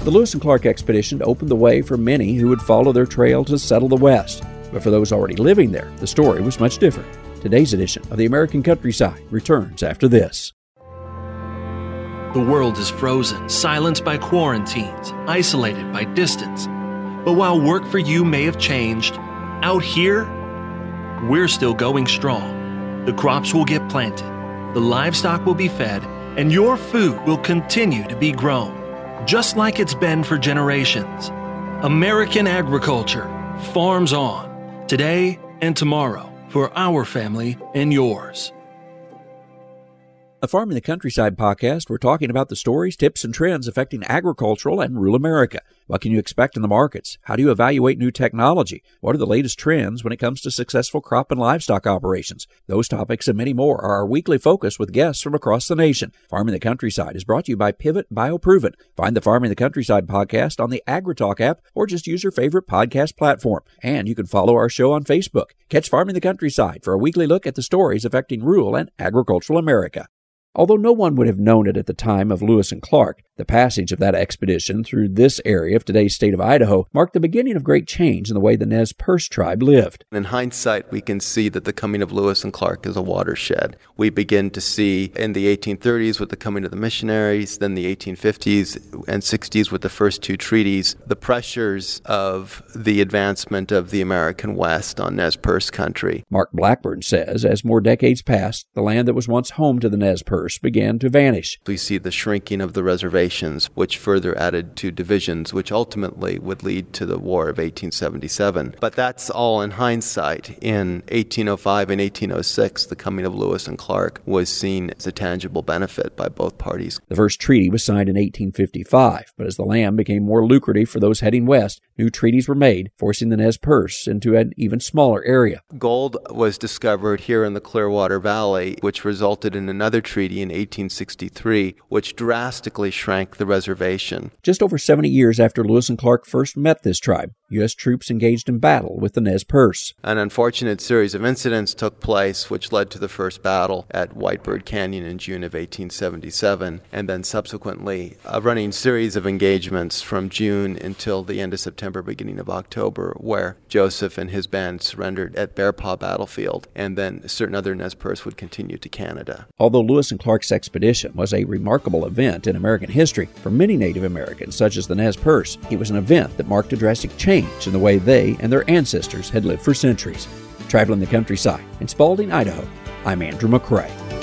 The Lewis and Clark expedition opened the way for many who would follow their trail to settle the West. But for those already living there, the story was much different. Today's edition of the American Countryside returns after this. The world is frozen, silenced by quarantines, isolated by distance. But while work for you may have changed, out here, we're still going strong. The crops will get planted, the livestock will be fed, and your food will continue to be grown, just like it's been for generations. American agriculture, farms on, today and tomorrow, for our family and yours. A Farm in the Countryside podcast, we're talking about the stories, tips, and trends affecting agricultural and rural America. What can you expect in the markets? How do you evaluate new technology? What are the latest trends when it comes to successful crop and livestock operations? Those topics and many more are our weekly focus with guests from across the nation. Farm in the Countryside is brought to you by Pivot BioProven. Find the Farm in the Countryside podcast on the AgriTalk app or just use your favorite podcast platform. And you can follow our show on Facebook. Catch Farm in the Countryside for a weekly look at the stories affecting rural and agricultural America. Although no one would have known it at the time of Lewis and Clark, the passage of that expedition through this area of today's state of Idaho marked the beginning of great change in the way the Nez Perce tribe lived. In hindsight, we can see that the coming of Lewis and Clark is a watershed. We begin to see in the 1830s with the coming of the missionaries, then the 1850s and 60s with the first two treaties, the pressures of the advancement of the American West on Nez Perce country. Mark Blackburn says, as more decades passed, the land that was once home to the Nez Perce began to vanish. We see the shrinking of the reservations, which further added to divisions, which ultimately would lead to the War of 1877. But that's all in hindsight. In 1805 and 1806, the coming of Lewis and Clark was seen as a tangible benefit by both parties. The first treaty was signed in 1855, but as the land became more lucrative for those heading west, new treaties were made, forcing the Nez Perce into an even smaller area. Gold was discovered here in the Clearwater Valley, which resulted in another treaty in 1863, which drastically shrank the reservation. Just over 70 years after Lewis and Clark first met this tribe, U.S. troops engaged in battle with the Nez Perce. An unfortunate series of incidents took place, which led to the first battle at Whitebird Canyon in June of 1877, and then subsequently a running series of engagements from June until the end of September, beginning of October, where Joseph and his band surrendered at Bear Paw Battlefield, and then certain other Nez Perce would continue to Canada. Although Lewis and Clark's expedition was a remarkable event in American history for many Native Americans, such as the Nez Perce, it was an event that marked a drastic change in the way they and their ancestors had lived for centuries. Traveling the countryside in Spalding, Idaho, I'm Andrew McCrae.